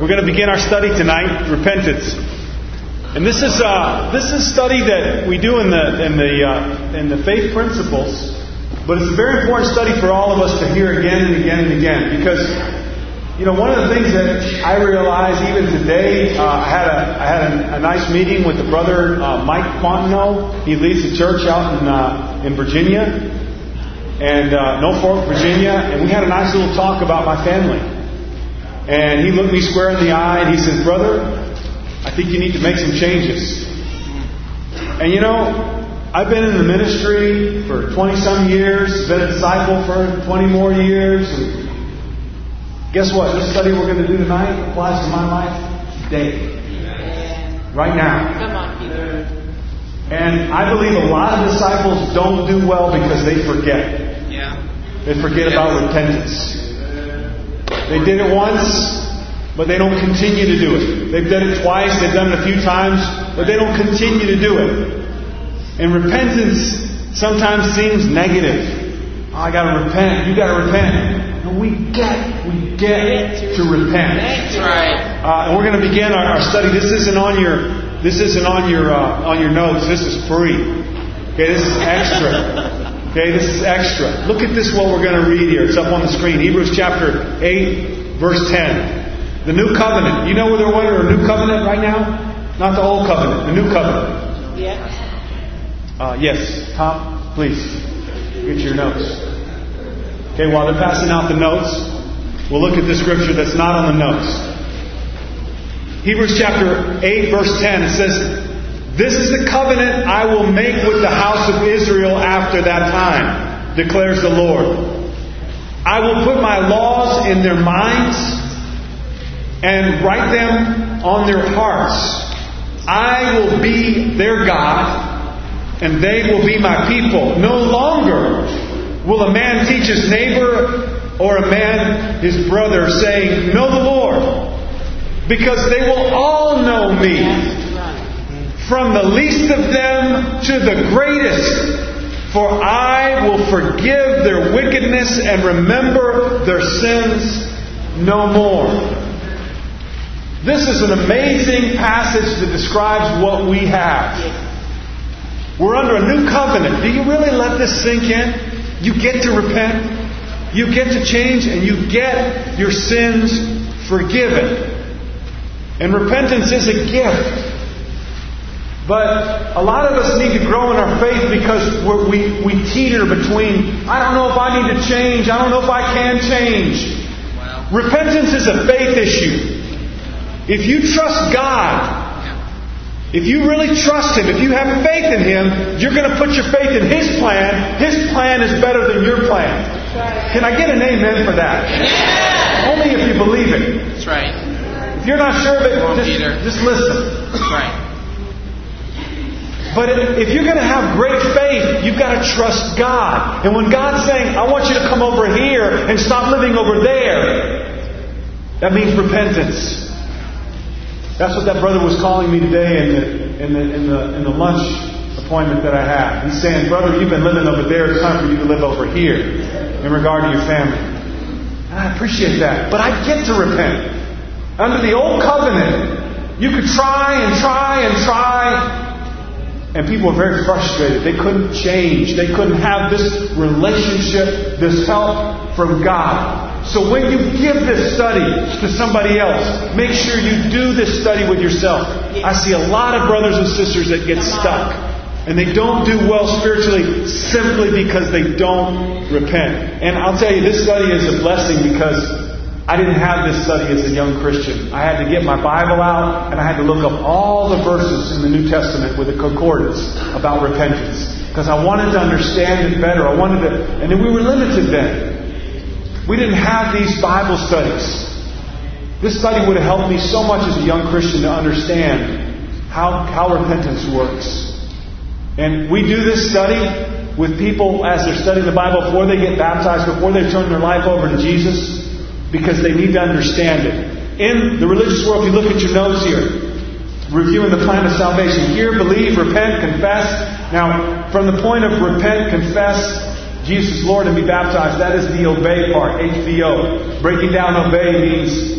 We're going to begin our study tonight, repentance. And this is a study that we do in the faith principles, but it's a very important study for all of us to hear again and again and again. Because, one of the things that I realized even today, I had a nice meeting with the brother Mike Quantino. He leads the church out in Virginia, and Norfolk, Virginia, and we had a nice little talk about my family. And he looked me square in the eye and he says, "Brother, I think you need to make some changes." And I've been in the ministry for 20-some years, been a disciple for 20 more years. And guess what? This study we're going to do tonight applies to my life today. Right now. Come on, Peter. And I believe a lot of disciples don't do well because they forget. Yeah. They forget about repentance. They did it once, but they don't continue to do it. They've done it twice, they've done it a few times, but they don't continue to do it. And repentance sometimes seems negative. Oh, I got to repent. You got to repent. And we get to repent. That's right. And we're going to begin our study. This isn't on your notes. This is free. Okay, this is extra. Okay, this is extra. Look at this, what we're going to read here. It's up on the screen. Hebrews chapter 8, verse 10. The new covenant. You know where they're under a new covenant right now? Not the old covenant, the new covenant. Yes. Yes. Tom, please. Get your notes. Okay, while they're passing out the notes, we'll look at the scripture that's not on the notes. Hebrews chapter 8, verse 10. It says, "This is the covenant I will make with the house of Israel after that time, declares the Lord. I will put my laws in their minds and write them on their hearts. I will be their God, and they will be my people. No longer will a man teach his neighbor or a man his brother, saying, 'Know the Lord,' because they will all know me, from the least of them to the greatest. For I will forgive their wickedness and remember their sins no more." This is an amazing passage that describes what we have. We're under a new covenant. Do you really let this sink in? You get to repent, you get to change, and you get your sins forgiven. And repentance is a gift. But a lot of us need to grow in our faith because we teeter between, I don't know if I need to change, I don't know if I can change. Wow. Repentance is a faith issue. If you trust God, if you really trust Him, if you have faith in Him, you're going to put your faith in His plan. His plan is better than your plan. Can I get an amen for that? Yeah. Only if you believe it. That's right. If you're not sure of it, just listen. That's right. But if you're going to have great faith, you've got to trust God. And when God's saying, "I want you to come over here and stop living over there," that means repentance. That's what that brother was calling me today in the lunch appointment that I had. He's saying, "Brother, you've been living over there. It's time for you to live over here in regard to your family." And I appreciate that. But I get to repent. Under the old covenant, you could try and try and try. And people were very frustrated. They couldn't change. They couldn't have this relationship, this help from God. So when you give this study to somebody else, make sure you do this study with yourself. I see a lot of brothers and sisters that get stuck. And they don't do well spiritually simply because they don't repent. And I'll tell you, this study is a blessing because I didn't have this study as a young Christian. I had to get my Bible out and I had to look up all the verses in the New Testament with a concordance about repentance. Because I wanted to understand it better. And then we were limited then. We didn't have these Bible studies. This study would have helped me so much as a young Christian to understand how repentance works. And we do this study with people as they're studying the Bible before they get baptized, before they turn their life over to Jesus. Because they need to understand it. In the religious world, if you look at your notes here, reviewing the plan of salvation. Hear, believe, repent, confess. Now, from the point of repent, confess Jesus is Lord and be baptized, that is the obey part, HVO. Breaking down obey means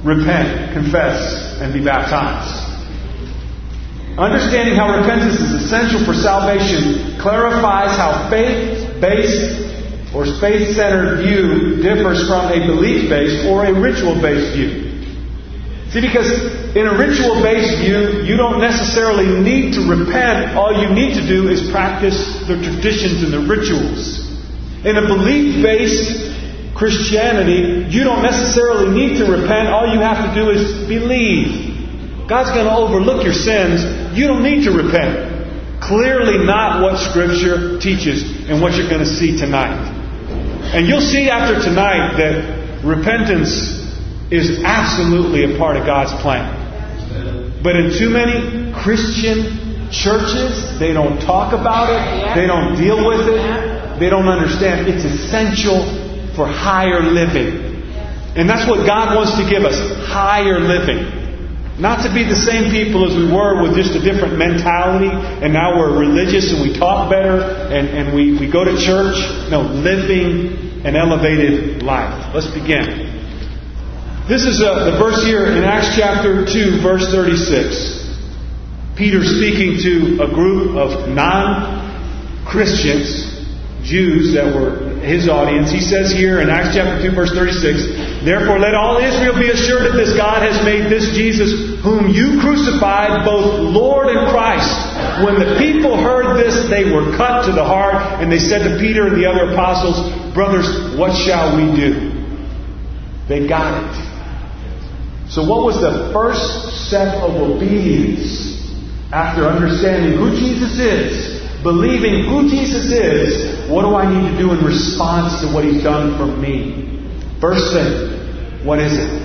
repent, confess, and be baptized. Understanding how repentance is essential for salvation clarifies how faith-based or faith-centered view differs from a belief-based or a ritual-based view. See, because in a ritual-based view, you don't necessarily need to repent. All you need to do is practice the traditions and the rituals. In a belief-based Christianity, you don't necessarily need to repent. All you have to do is believe. God's going to overlook your sins. You don't need to repent. Clearly not what Scripture teaches and what you're going to see tonight. And you'll see after tonight that repentance is absolutely a part of God's plan. But in too many Christian churches, they don't talk about it. They don't deal with it. They don't understand. It's essential for higher living. And that's what God wants to give us. Higher living. Not to be the same people as we were with just a different mentality, and now we're religious and we talk better and we go to church. No, living an elevated life. Let's begin. This is the verse here in Acts chapter 2, verse 36. Peter speaking to a group of non-Christians, Jews that were his audience. He says here in Acts chapter 2, verse 36, "Therefore let all Israel be assured of this, God has made this Jesus, whom you crucified, both Lord and Christ." When the people heard this, they were cut to the heart, and they said to Peter and the other apostles, "Brothers, what shall we do?" They got it. So what was the first step of obedience after understanding who Jesus is? Believing who Jesus is, what do I need to do in response to what He's done for me? First thing, what is it?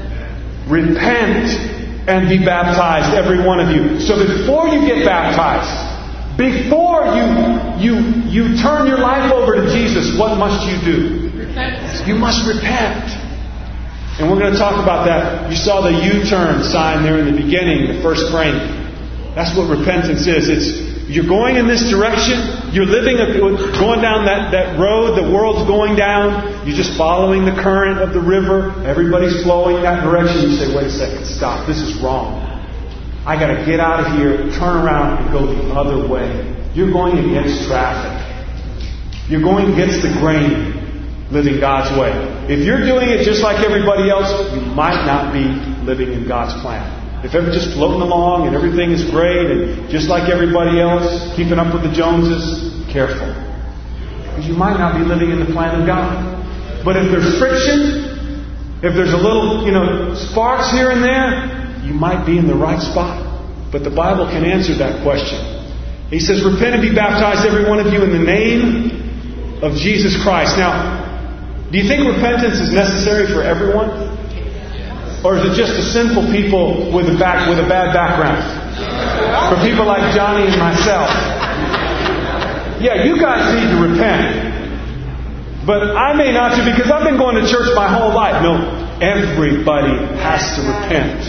Repent and be baptized, every one of you. So before you get baptized, before you turn your life over to Jesus, what must you do? Repent. You must repent. And we're going to talk about that. You saw the U-turn sign there in the beginning, the first frame. That's what repentance is. You're going in this direction. You're going down that road the world's going down. You're just following the current of the river. Everybody's flowing that direction. You say, wait a second, stop. This is wrong. I got to get out of here, turn around, and go the other way. You're going against traffic. You're going against the grain, living God's way. If you're doing it just like everybody else, you might not be living in God's plan. If ever just floating along and everything is great and just like everybody else, keeping up with the Joneses, careful. Because you might not be living in the plan of God. But if there's friction, if there's a little, sparks here and there, you might be in the right spot. But the Bible can answer that question. He says, repent and be baptized, every one of you, in the name of Jesus Christ. Now, do you think repentance is necessary for everyone? Or is it just the sinful people with a bad background? For people like Johnny and myself. Yeah, you guys need to repent. But I may not to, because I've been going to church my whole life. No, everybody has to repent.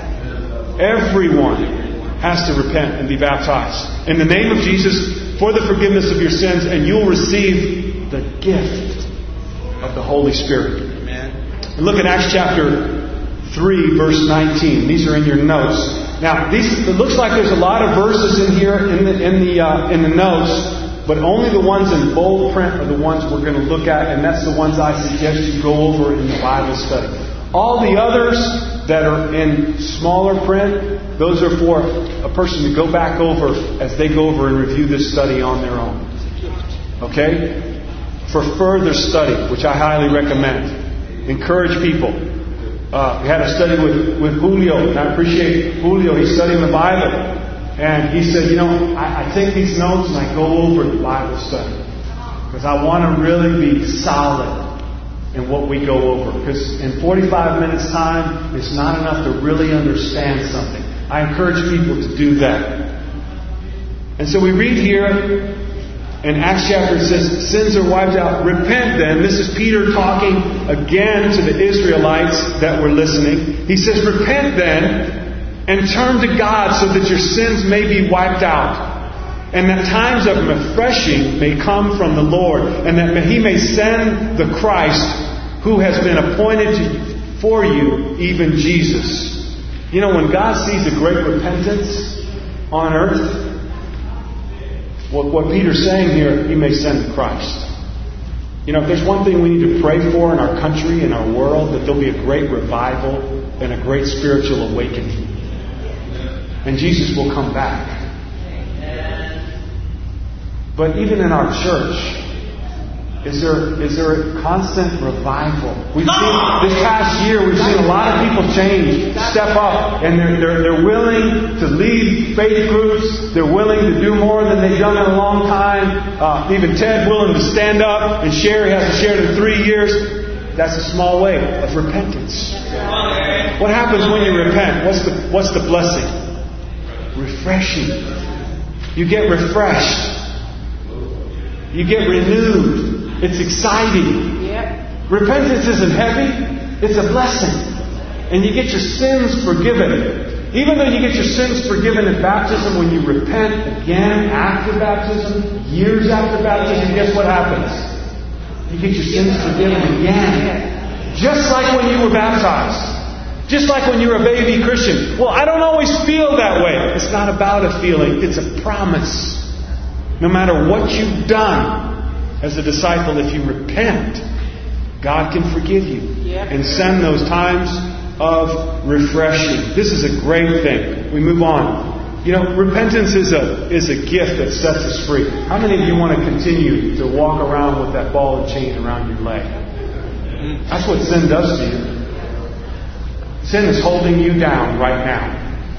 Everyone has to repent and be baptized in the name of Jesus for the forgiveness of your sins, and you'll receive the gift of the Holy Spirit. And look at Acts chapter 3, verse 19. These are in your notes. Now, it looks like there's a lot of verses in here in the notes, but only the ones in bold print are the ones we're going to look at, and that's the ones I suggest you go over in the Bible study. All the others that are in smaller print, those are for a person to go back over as they go over and review this study on their own. Okay? For further study, which I highly recommend. Encourage people. We had a study with Julio, and I appreciate Julio. He's studying the Bible. And he said, I take these notes and I go over the Bible study. Because I want to really be solid in what we go over. Because in 45 minutes time, it's not enough to really understand something. I encourage people to do that. And so we read here in Acts chapter, it says, sins are wiped out. Repent then. This is Peter talking again to the Israelites that were listening. He says, repent then and turn to God so that your sins may be wiped out, and that times of refreshing may come from the Lord, and that He may send the Christ who has been appointed for you, even Jesus. You know, when God sees a great repentance on earth, what Peter's saying here, He may send Christ. You know, if there's one thing we need to pray for in our country, in our world, that there'll be a great revival and a great spiritual awakening. And Jesus will come back. But even in our church, is there a constant revival? We've seen this past year, we've seen a lot of people change, step up, and they're willing to lead faith groups. They're willing to do more than they've done in a long time. Even Ted willing to stand up and share. He hasn't shared in 3 years. That's a small way of repentance. What happens when you repent? What's the blessing? Refreshing. You get refreshed. You get renewed. It's exciting. Yep. Repentance isn't heavy. It's a blessing. And you get your sins forgiven. Even though you get your sins forgiven in baptism, when you repent again after baptism, years after baptism, guess what happens? You get your sins forgiven again. Just like when you were baptized. Just like when you were a baby Christian. Well, I don't always feel that way. It's not about a feeling. It's a promise. No matter what you've done as a disciple, if you repent, God can forgive you and send those times of refreshing. This is a great thing. We move on. You know, repentance is a gift that sets us free. How many of you want to continue to walk around with that ball and chain around your leg? That's what sin does to you. Sin is holding you down right now.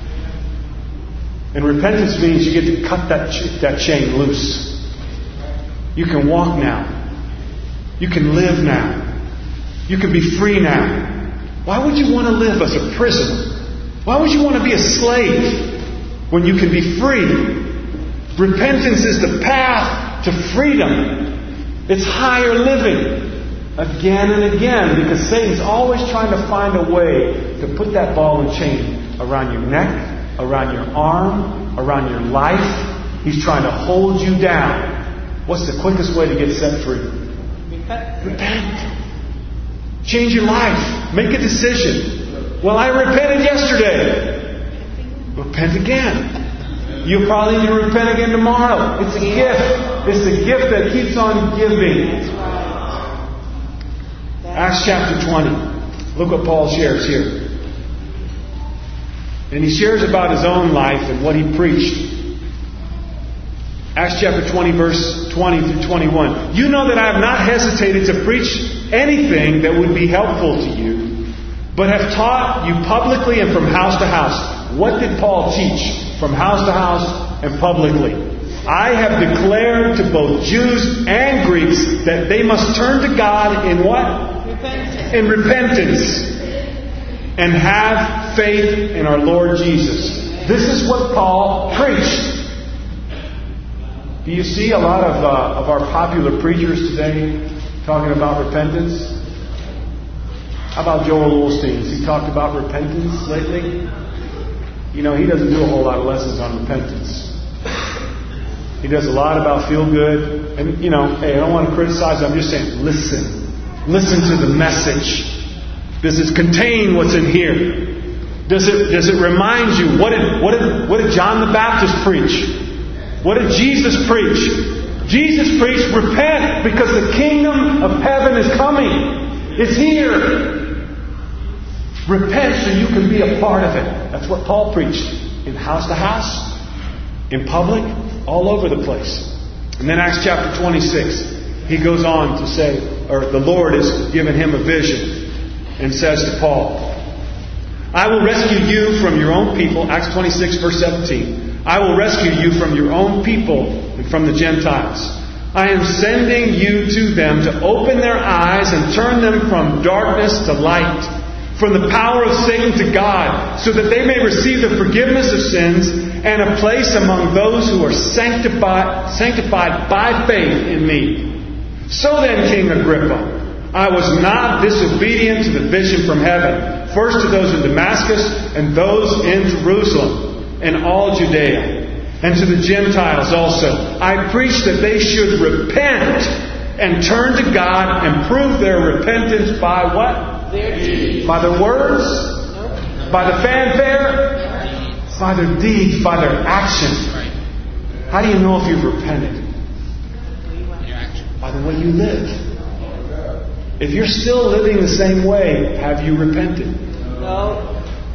And repentance means you get to cut that chain loose. You can walk now. You can live now. You can be free now. Why would you want to live as a prisoner? Why would you want to be a slave when you can be free? Repentance is the path to freedom. It's higher living. Again and again, because Satan's always trying to find a way to put that ball and chain around your neck, around your arm, around your life. He's trying to hold you down. What's the quickest way to get set free? Repent. Change your life. Make a decision. Well, I repented yesterday. Repent again. You'll probably need to repent again tomorrow. It's a gift. It's a gift that keeps on giving. Acts chapter 20. Look what Paul shares here. And he shares about his own life and what he preached. Acts chapter 20, verse 20 through 21. You know that I have not hesitated to preach anything that would be helpful to you, but have taught you publicly and from house to house. What did Paul teach from house to house and publicly? I have declared to both Jews and Greeks that they must turn to God in what? Repentance. In repentance. And have faith in our Lord Jesus. This is what Paul preached. Do you see a lot of our popular preachers today talking about repentance? How about Joel Osteen? Has he talked about repentance lately? You know, he doesn't do a whole lot of lessons on repentance. He does a lot about feel good. And, you know, hey, I don't want to criticize. I'm just saying, listen. Listen to the message. Does it contain what's in here? Does it remind you? What did John the Baptist preach? What did Jesus preach? Jesus preached, repent because the kingdom of heaven is coming. It's here. Repent so you can be a part of it. That's what Paul preached. In house to house. In public. All over the place. And then Acts chapter 26. He goes on to say, or the Lord has given him a vision. And says to Paul, I will rescue you from your own people. Acts 26 verse 17. I will rescue you from your own people and from the Gentiles. I am sending you to them to open their eyes and turn them from darkness to light, from the power of Satan to God, so that they may receive the forgiveness of sins and a place among those who are sanctified by faith in me. So then, King Agrippa, I was not disobedient to the vision from heaven, first to those in Damascus and those in Jerusalem and all Judea, and to the Gentiles also. I preached that they should repent and turn to God and prove their repentance by what? their deeds. By their words? Nope. By the fanfare? By their deeds, by their actions. How do you know if you've repented? By the way you live. If you're still living the same way, have you repented? No.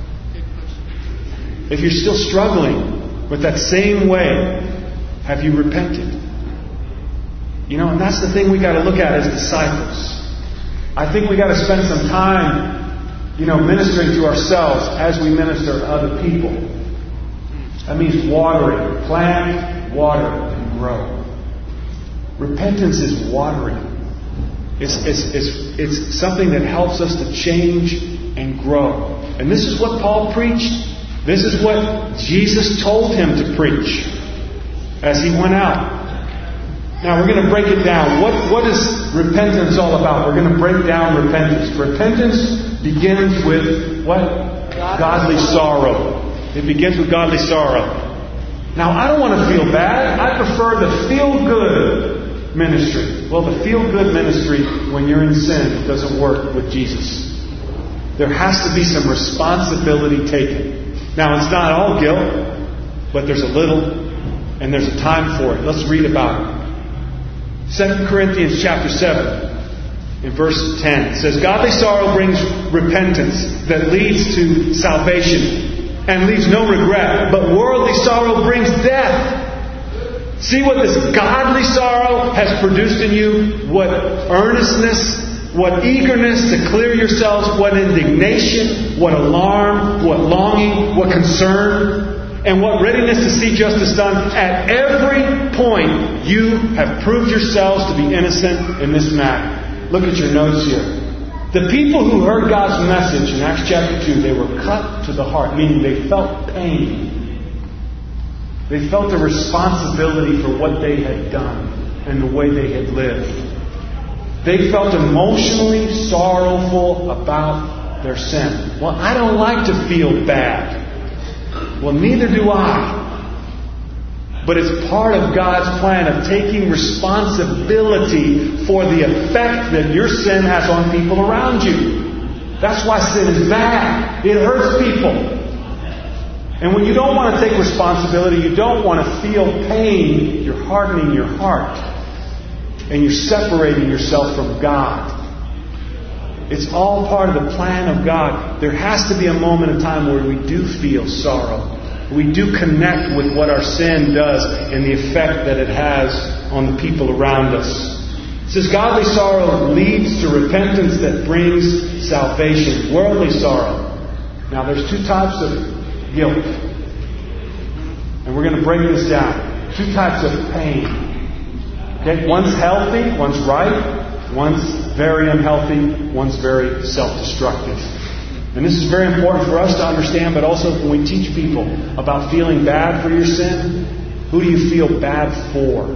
If you're still struggling with that same way, have you repented? And that's the thing we got to look at as disciples. I think we got to spend some time, ministering to ourselves as we minister to other people. That means watering. Plant, water, and grow. Repentance is watering. It's something that helps us to change and grow. And this is what Paul preached. This is what Jesus told him to preach as he went out. Now we're going to break it down. What is repentance all about? We're going to break down repentance. Repentance begins with what? Godly sorrow. It begins with godly sorrow. Now I don't want to feel bad. I prefer the feel-good ministry. Well, the feel-good ministry when you're in sin doesn't work with Jesus. There has to be some responsibility taken. Now, it's not all guilt, but there's a little, and there's a time for it. Let's read about it. 2 Corinthians chapter 7, in verse 10, it says, Godly sorrow brings repentance that leads to salvation and leaves no regret, but worldly sorrow brings death. See what this godly sorrow has produced in you? What earnestness, what eagerness to clear yourselves, what indignation, what alarm, what longing, what concern, and what readiness to see justice done. At every point, you have proved yourselves to be innocent in this matter. Look at your notes here. The people who heard God's message in Acts chapter 2, they were cut to the heart, meaning they felt pain. They felt a responsibility for what they had done and the way they had lived. They felt emotionally sorrowful about their sin. Well, I don't like to feel bad. Well, neither do I. But it's part of God's plan of taking responsibility for the effect that your sin has on people around you. That's why sin is bad. It hurts people. And when you don't want to take responsibility, you don't want to feel pain, you're hardening your heart. And you're separating yourself from God. It's all part of the plan of God. There has to be a moment in time where we do feel sorrow. We do connect with what our sin does and the effect that it has on the people around us. It says godly sorrow leads to repentance that brings salvation. Worldly sorrow. Now there's two types of guilt. And we're going to break this down. Two types of pain. Okay, one's healthy, one's right, one's very unhealthy, one's very self-destructive. And this is very important for us to understand, but also when we teach people about feeling bad for your sin, who do you feel bad for?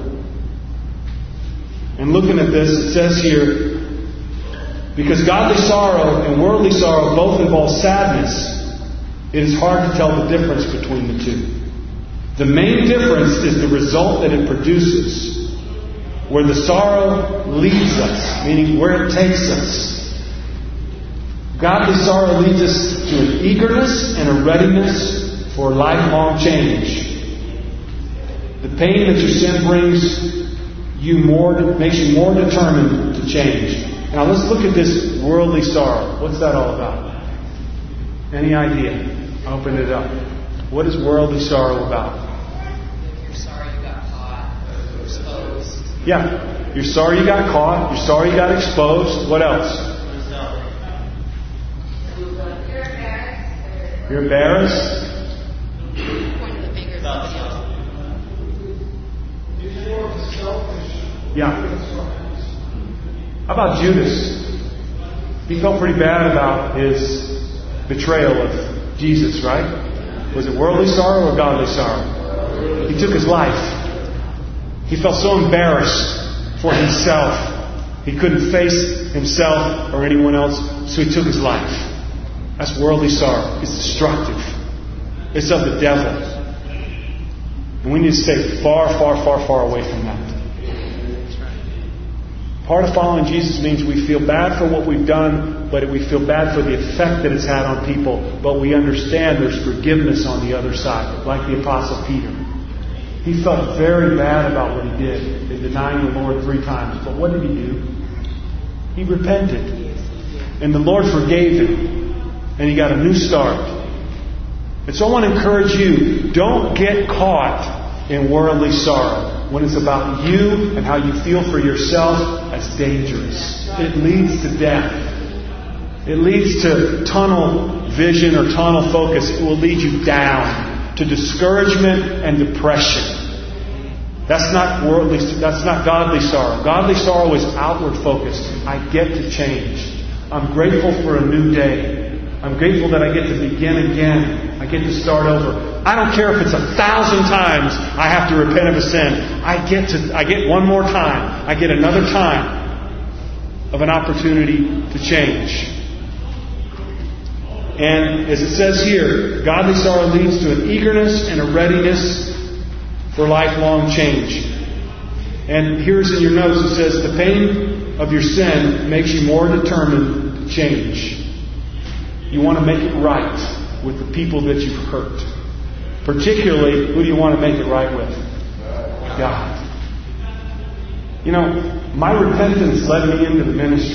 And looking at this, it says here, because godly sorrow and worldly sorrow both involve sadness, it is hard to tell the difference between the two. The main difference is the result that it produces. Where the sorrow leads us, meaning where it takes us. Godly sorrow leads us to an eagerness and a readiness for lifelong change. The pain that your sin brings makes you more determined to change. Now let's look at this worldly sorrow. What's that all about? Any idea? Open it up. What is worldly sorrow about? You're sorry you got caught, exposed. Yeah. You're sorry you got caught. You're sorry you got exposed. What else? You're embarrassed. Pointing the finger at somebody else. Yeah. How about Judas? He felt pretty bad about his betrayal of Jesus, right? Was it worldly sorrow or godly sorrow? He took his life. He felt so embarrassed for himself. He couldn't face himself or anyone else, so he took his life. That's worldly sorrow. It's destructive. It's of the devil. And we need to stay far, far, far, far away from that. Part of following Jesus means we feel bad for what we've done, but we feel bad for the effect that it's had on people. But we understand there's forgiveness on the other side, like the Apostle Peter. He felt very bad about what he did in denying the Lord 3 times. But what did he do? He repented. And the Lord forgave him. And he got a new start. And so I want to encourage you, don't get caught in worldly sorrow. When it's about you and how you feel for yourself, that's dangerous. It leads to death. It leads to tunnel vision or tunnel focus. It will lead you down to discouragement and depression. That's not worldly. That's not godly sorrow. Godly sorrow is outward focused. I get to change. I'm grateful for a new day. I'm grateful that I get to begin again. I get to start over. I don't care if it's 1,000 times I have to repent of a sin. I get one more time. I get another time of an opportunity to change. And as it says here, godly sorrow leads to an eagerness and a readiness for lifelong change. And here's in your notes, it says, the pain of your sin makes you more determined to change. You want to make it right with the people that you've hurt. Particularly, who do you want to make it right with? God. You know, my repentance led me into the ministry.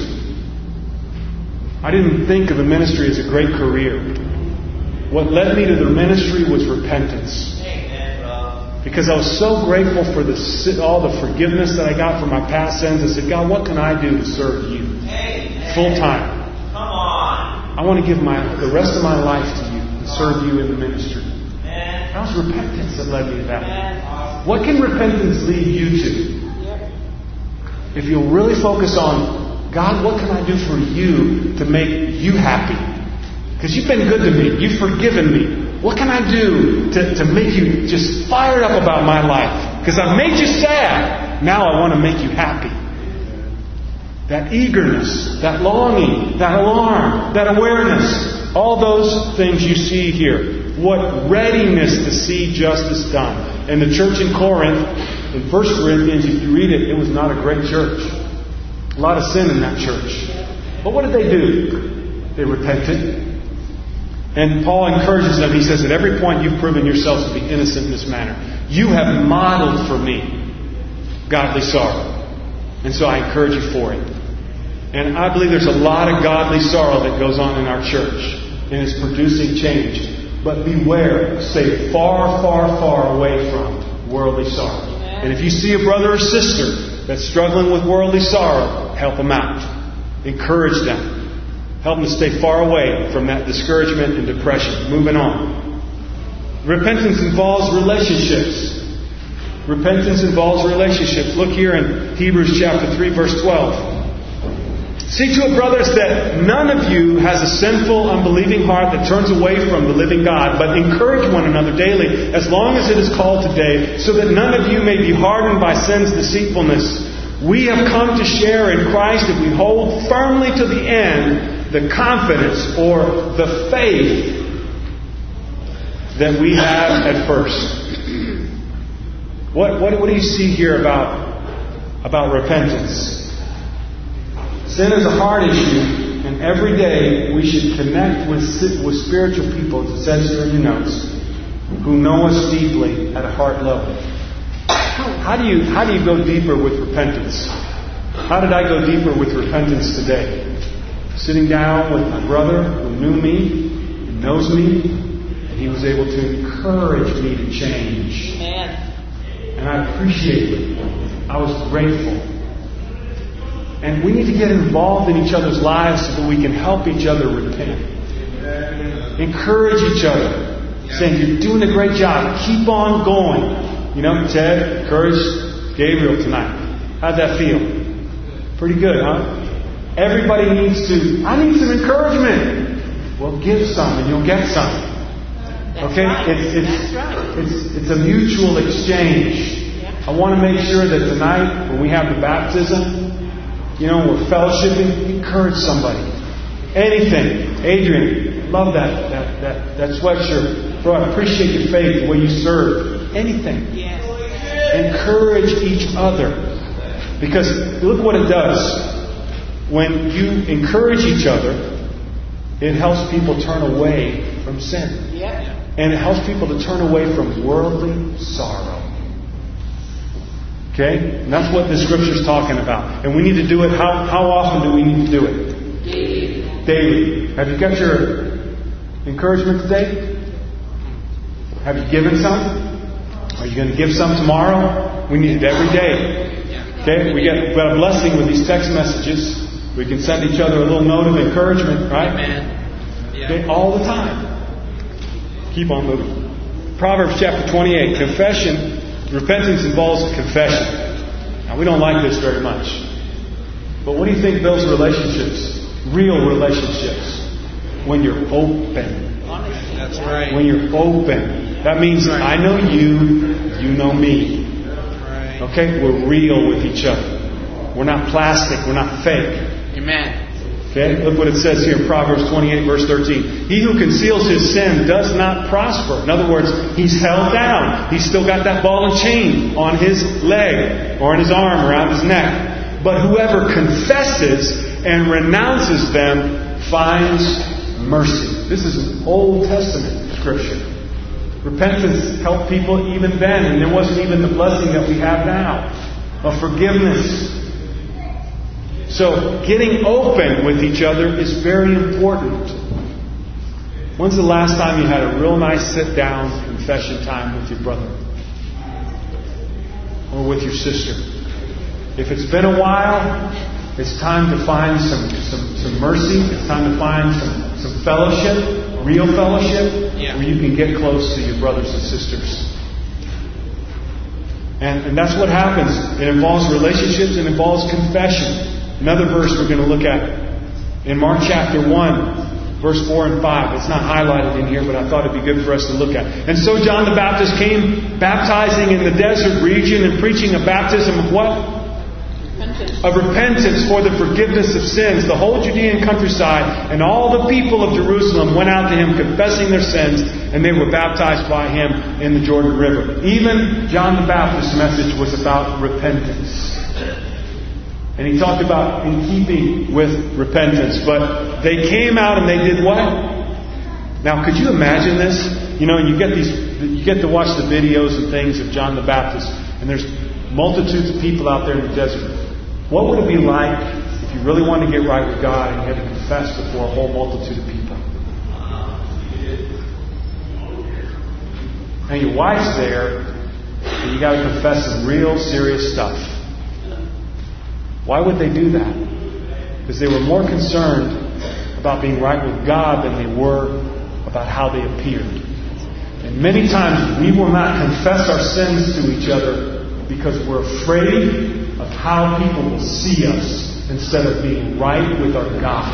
I didn't think of the ministry as a great career. What led me to the ministry was repentance. Because I was so grateful for all the forgiveness that I got for my past sins. I said, God, what can I do to serve you full time? I want to give the rest of my life to you and serve you in the ministry. That was repentance that led me to that. What can repentance lead you to? If you'll really focus on, God, what can I do for you to make you happy? Because you've been good to me. You've forgiven me. What can I do to make you just fired up about my life? Because I've made you sad. Now I want to make you happy. That eagerness, that longing, that alarm, that awareness, all those things you see here. What readiness to see justice done. And the church in Corinth, in 1 Corinthians, if you read it, it was not a great church. A lot of sin in that church. But what did they do? They repented. And Paul encourages them. He says, at every point you've proven yourselves to be innocent in this manner. You have modeled for me godly sorrow. And so I encourage you for it. And I believe there's a lot of godly sorrow that goes on in our church. And it's producing change. But beware. Stay far, far, far away from worldly sorrow. And if you see a brother or sister that's struggling with worldly sorrow, help them out. Encourage them. Help them to stay far away from that discouragement and depression. Moving on. Repentance involves relationships. Repentance involves relationships. Look here in Hebrews chapter 3, verse 12. See to it, brothers, that none of you has a sinful, unbelieving heart that turns away from the living God, but encourage one another daily, as long as it is called today, so that none of you may be hardened by sin's deceitfulness. We have come to share in Christ if we hold firmly to the end the confidence or the faith that we had at first. What do you see here about repentance? Sin is a heart issue, and every day we should connect with spiritual people, as it says here in your notes, who know us deeply at a heart level. How do you go deeper with repentance? How did I go deeper with repentance today? Sitting down with my brother who knew me, and knows me, and he was able to encourage me to change. Amen. And I appreciated it. I was grateful. And we need to get involved in each other's lives so that we can help each other repent. Encourage each other. Saying, you're doing a great job. Keep on going. You know, Ted encouraged Gabriel tonight. How'd that feel? Pretty good, huh? Everybody needs to, I need some encouragement. Well, give some and you'll get some. Okay? It's a mutual exchange. I want to make sure that tonight, when we have the baptism, we're fellowshipping, encourage somebody. Anything. Adrian, love that sweatshirt. Bro, I appreciate your faith, the way you serve. Anything. Yes. Encourage each other. Because look what it does. When you encourage each other, it helps people turn away from sin. Yeah. And it helps people to turn away from worldly sorrow. Okay? And that's what the Scripture's talking about. And we need to do it. How often do we need to do it? Daily. Have you got your encouragement today? Have you given some? Are you going to give some tomorrow? We need it every day. Okay? We got a blessing with these text messages. We can send each other a little note of encouragement, right? Amen. Yeah. Okay? All the time. Keep on moving. Proverbs chapter 28. Confession. Repentance involves confession. Now, we don't like this very much. But what do you think builds relationships? Real relationships. When you're open. That's right. When you're open. That means I know you, you know me. Okay? We're real with each other. We're not plastic. We're not fake. Amen. Okay? Look what it says here in Proverbs 28 verse 13. He who conceals his sin does not prosper. In other words, he's held down. He's still got that ball and chain on his leg or on his arm around his neck. But whoever confesses and renounces them finds mercy. This is an Old Testament scripture. Repentance helped people even then, and there wasn't even the blessing that we have now of forgiveness. So, getting open with each other is very important. When's the last time you had a real nice sit-down confession time with your brother? Or with your sister? If it's been a while, it's time to find some mercy. It's time to find some fellowship, real fellowship, where you can get close to your brothers and sisters. And that's what happens. It involves relationships. It involves confession. Another verse we're going to look at in Mark chapter 1, verse 4 and 5. It's not highlighted in here, but I thought it'd be good for us to look at. And so John the Baptist came baptizing in the desert region and preaching a baptism of what? Of repentance for the forgiveness of sins. The whole Judean countryside and all the people of Jerusalem went out to him confessing their sins, and they were baptized by him in the Jordan River. Even John the Baptist's message was about repentance. And he talked about in keeping with repentance. But they came out and they did what? Now, could you imagine this? You know, you get to watch the videos and things of John the Baptist, and there's multitudes of people out there in the desert. What would it be like if you really wanted to get right with God and you had to confess before a whole multitude of people? And your wife's there, and you got to confess some real serious stuff. Why would they do that? Because they were more concerned about being right with God than they were about how they appeared. And many times we will not confess our sins to each other because we're afraid of how people will see us instead of being right with our God.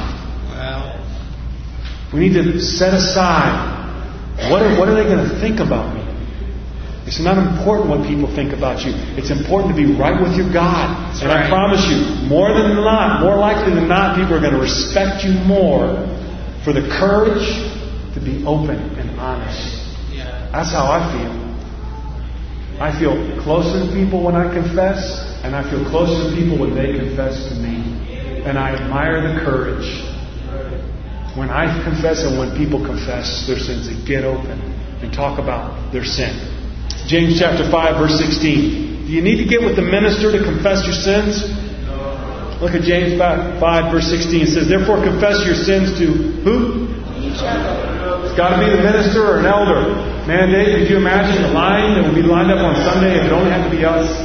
We need to set aside, what are they going to think about me? It's not important what people think about you. It's important to be right with your God. And I promise you, more likely than not, people are going to respect you more for the courage to be open and honest. That's how I feel. I feel closer to people when I confess, and I feel closer to people when they confess to me. And I admire the courage when I confess and when people confess their sins and get open and talk about their sin. James chapter 5, verse 16. Do you need to get with the minister to confess your sins? Look at James 5, verse 16. It says, therefore confess your sins to who? Each other. It's got to be the minister or an elder. Man, Dave, could you imagine the line that would be lined up on Sunday if it only had to be us?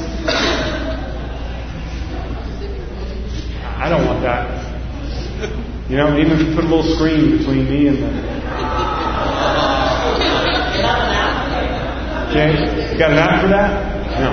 I don't want that. You know, even if you put a little screen between me and the... Okay? You got an app for that? No.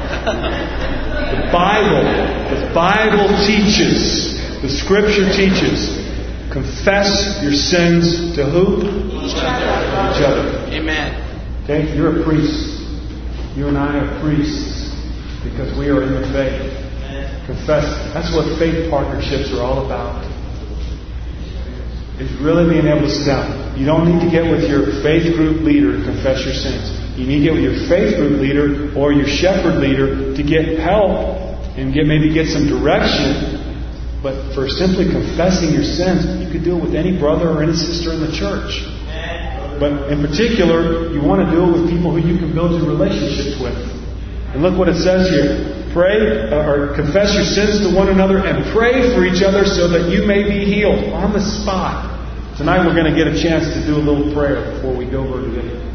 The Bible teaches, the Scripture teaches, confess your sins to who? Each other. Amen. Okay? You're a priest. You and I are priests because we are in the faith. Confess. That's what faith partnerships are all about. It's really being able to sit down. You don't need to get with your faith group leader to confess your sins. You need to get with your faith group leader or your shepherd leader to get help and maybe get some direction. But for simply confessing your sins, you could do it with any brother or any sister in the church. But in particular, you want to do it with people who you can build your relationships with. And look what it says here. Pray or confess your sins to one another and pray for each other so that you may be healed. On the spot. Tonight we're going to get a chance to do a little prayer before we go over to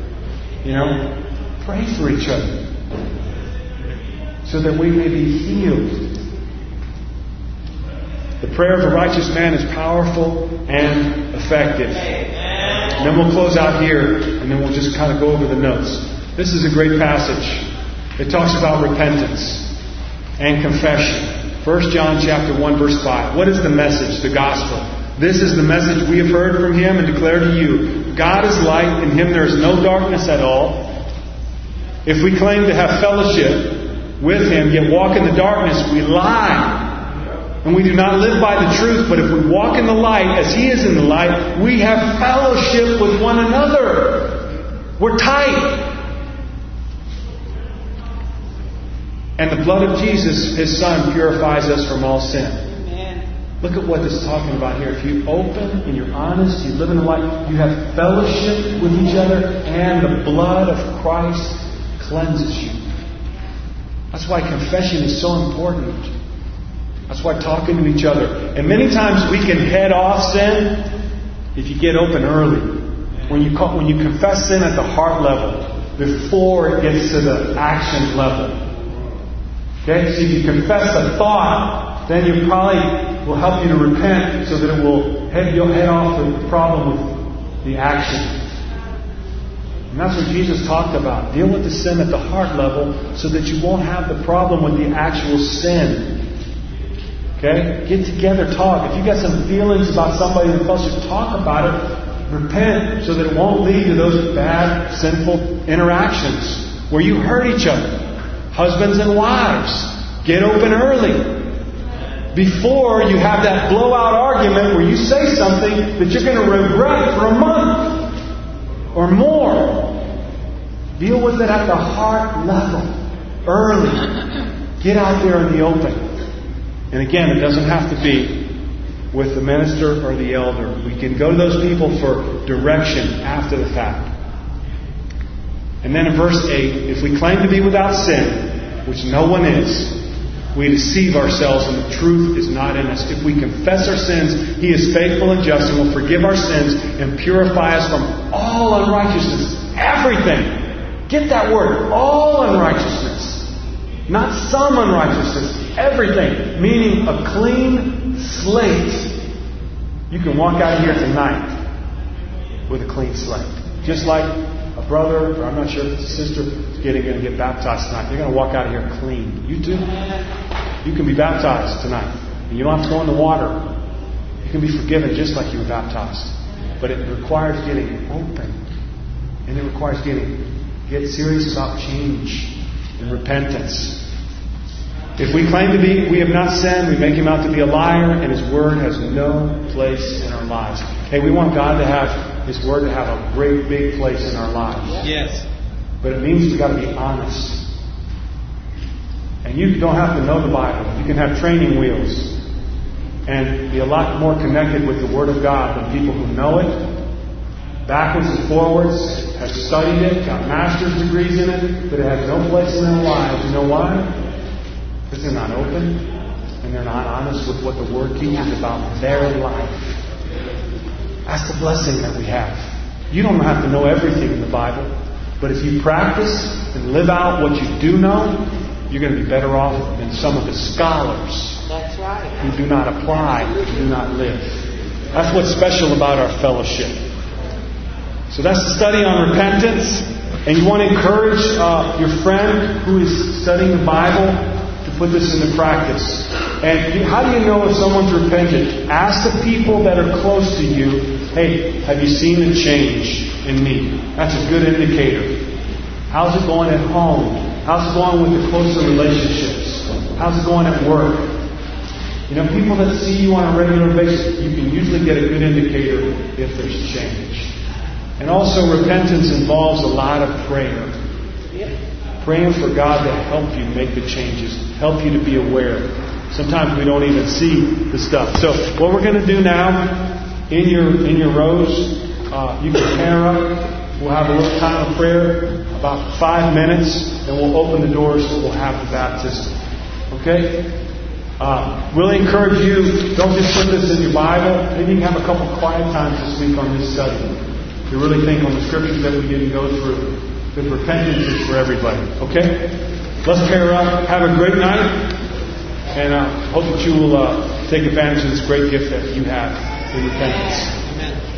pray for each other so that we may be healed. The prayer of a righteous man is powerful and effective. And then we'll close out here, and then we'll just kind of go over the notes. This is a great passage. It talks about repentance and confession. 1 John chapter 1, verse 5. What is the message, the gospel? This is the message we have heard from Him and declare to you. God is light, in Him there is no darkness at all. If we claim to have fellowship with Him, yet walk in the darkness, we lie. And we do not live by the truth, but if we walk in the light as He is in the light, we have fellowship with one another. We're tight. And the blood of Jesus, His Son, purifies us from all sin. Amen. Look at what this is talking about here. If you open and you're honest, you live in the light, you have fellowship with each other, and the blood of Christ cleanses you. That's why confession is so important. That's why talking to each other. And many times we can head off sin if you get open early. When you confess sin at the heart level before it gets to the action level. Okay? So if you confess a thought, then you probably will help you to repent so that you'll head off the problem with the action. And that's what Jesus talked about. Deal with the sin at the heart level so that you won't have the problem with the actual sin. Okay? Get together, talk. If you got some feelings about somebody in the fellowship, talk about it. Repent so that it won't lead to those bad, sinful interactions where you hurt each other. Husbands and wives, get open early. Before you have that blowout argument where you say something that you're going to regret for a month or more. Deal with it at the heart level. Early. Get out there in the open. And again, it doesn't have to be with the minister or the elder. We can go to those people for direction after the fact. And then in verse 8, if we claim to be without sin, which no one is, we deceive ourselves and the truth is not in us. If we confess our sins, He is faithful and just and will forgive our sins and purify us from all unrighteousness. Everything. Get that word. All unrighteousness. Not some unrighteousness. Everything. Meaning a clean slate. You can walk out of here tonight with a clean slate. Just like a brother, or I'm not sure if it's a sister, is going to get baptized tonight. They're going to walk out of here clean. You too. You can be baptized tonight. And you don't have to go in the water. You can be forgiven just like you were baptized. But it requires getting open. And it requires get serious about change and repentance. If we claim to be, we have not sinned, we make Him out to be a liar, and His Word has no place in our lives. Hey, we want God to have His Word to have a great big place in our lives. Yes. But it means we've got to be honest. And you don't have to know the Bible. You can have training wheels and be a lot more connected with the Word of God than people who know it, backwards and forwards, have studied it, got master's degrees in it, but it has no place in their lives. You know why? Because they're not open and they're not honest with what the Word teaches about their life. That's the blessing that we have. You don't have to know everything in the Bible, but if you practice and live out what you do know, you're going to be better off than some of the scholars. That's right. Who do not apply, who do not live. That's what's special about our fellowship. So that's the study on repentance. And you want to encourage your friend who is studying the Bible to put this into practice. And how do you know if someone's repentant? Ask the people that are close to you, hey, have you seen a change in me? That's a good indicator. How's it going at home? How's it going with the closer relationships? How's it going at work? You know, people that see you on a regular basis, you can usually get a good indicator if there's change. And also repentance involves a lot of prayer. Praying for God to help you make the changes, help you to be aware. Sometimes we don't even see the stuff. So what we're going to do now, in your rows, you can pair up. We'll have a little time of prayer, about 5 minutes, and we'll open the doors and we'll have the baptism. Okay? Really encourage you, don't just put this in your Bible. Maybe you can have a couple quiet times this week on this study to really think on the scriptures that we didn't go through. Because repentance is for everybody. Okay? Let's pair up. Have a great night. And I hope that you will take advantage of this great gift that you have in repentance. Amen.